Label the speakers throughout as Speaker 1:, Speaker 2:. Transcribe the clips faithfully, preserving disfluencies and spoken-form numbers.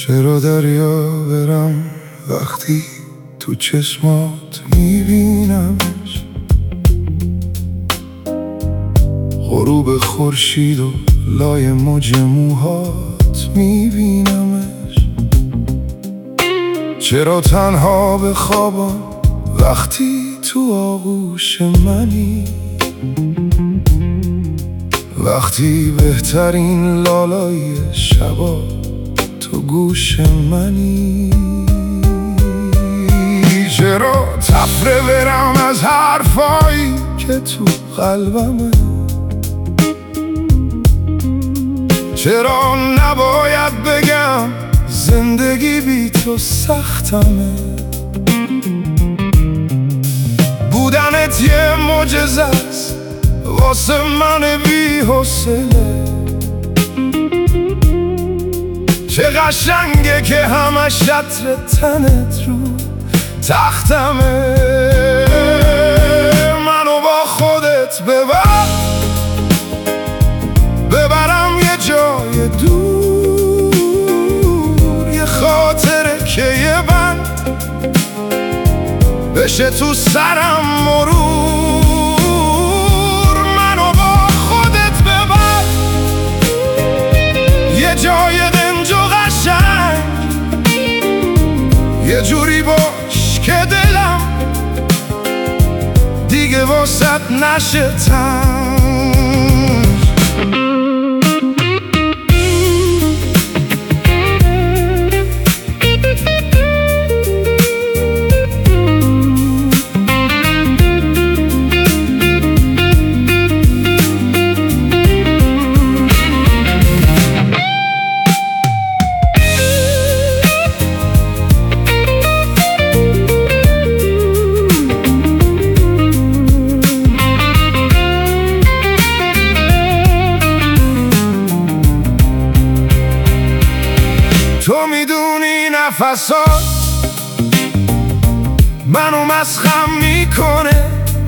Speaker 1: چرا دریا برم وقتی تو چشمات میبینمش، غروب خورشید و لای موج موهات میبینمش. چرا تنها بخوابم وقتی تو آغوش منی، وقتی بهترین لالای شبا تو گوش منی. چرا تفره برم از حرفایی که تو قلبمه، چرا نباید بگم زندگی بی تو سختمه. بودنت یه معجزه است واسه من بی حوصله. چه قشنگه که همش عطر تنت رو تختمه. منو با خودت ببر، ببرم یه جای دور، یه خاطره که یه بند بشه تو سرم مرور. منو با خودت ببر یه جای دنج و قشنگ، یه جوری باش که دلم دیگه واسط نشه تنگ. تو میدونی نفسات منو مسخم میکنه،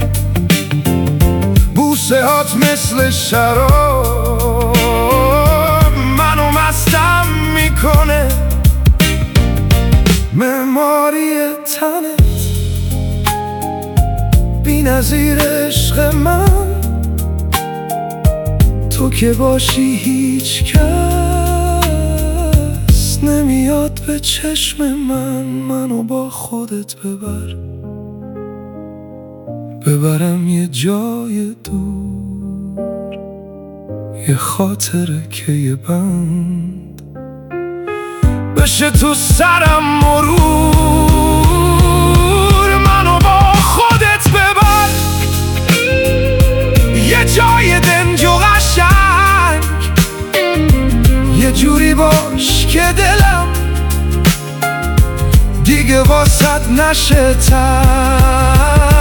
Speaker 1: بوسه هات مثل شراب منو مستم میکنه. معماری تنت بی نظیر عشق من، تو که باشی هیچ کس نمیاد به چشم من. منو با خودت ببر، ببرم یه جای دور، یه خاطره که یه بند بشه تو سرم مرور. منو با خودت ببر یه جای دنج و قشنگ، یه جوری باش که دلم دیگه واسط نشه تنگ.